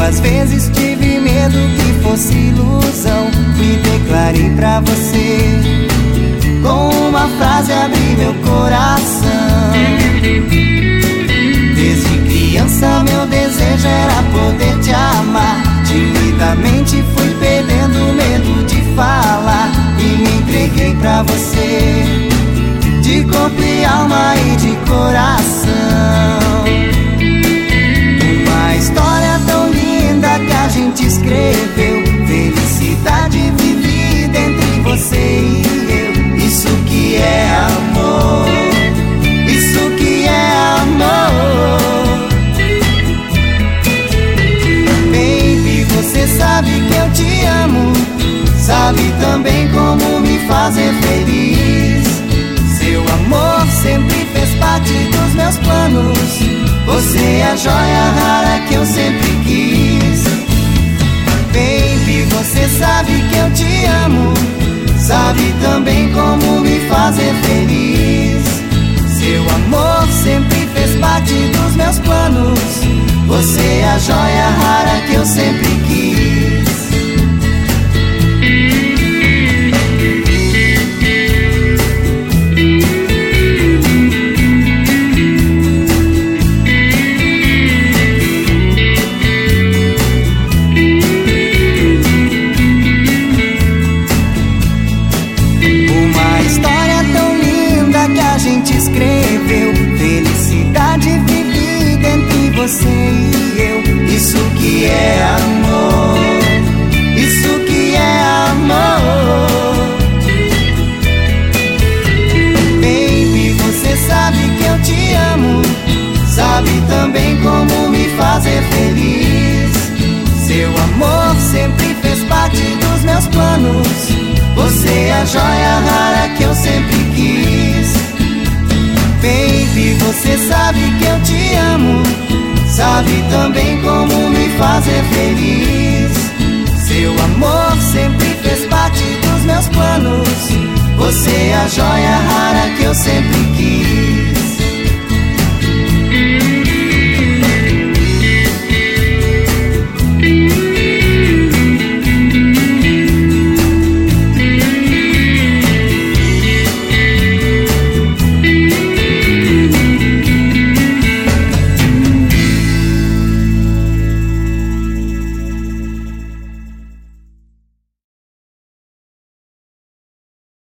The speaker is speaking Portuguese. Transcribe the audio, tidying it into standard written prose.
Às vezes tive medo que fosse ilusão. Me declarei pra você, com uma frase abri meu coração. Desde criança meu desejo era poder te amar. Timidamente fui perdendo medo de falar e me entreguei pra você, de corpo e alma e de coração. Uma história tão linda que a gente escreveu, felicidade vivida entre você e eu. Isso que é amor, isso que é amor. Baby, você sabe que eu te amo, sabe também como me fazer feliz. Seu amor sempre fez parte dos meus planos. Você é a joia rara que eu sempre quis. Baby, você sabe que eu te amo, sabe também como me fazer feliz. Seu amor sempre fez parte dos meus planos. Você é a joia rara que eu sempre quis. Escreveu felicidade vivida entre você e eu. Isso que é amor, isso que é amor. Baby, você sabe que eu te amo, sabe também como me fazer feliz. Seu amor sempre fez parte dos meus planos. Você é a joia rara que eu sempre quis. Baby, você sabe que eu te amo, sabe também como me fazer feliz. Seu amor sempre fez parte dos meus planos. Você é a joia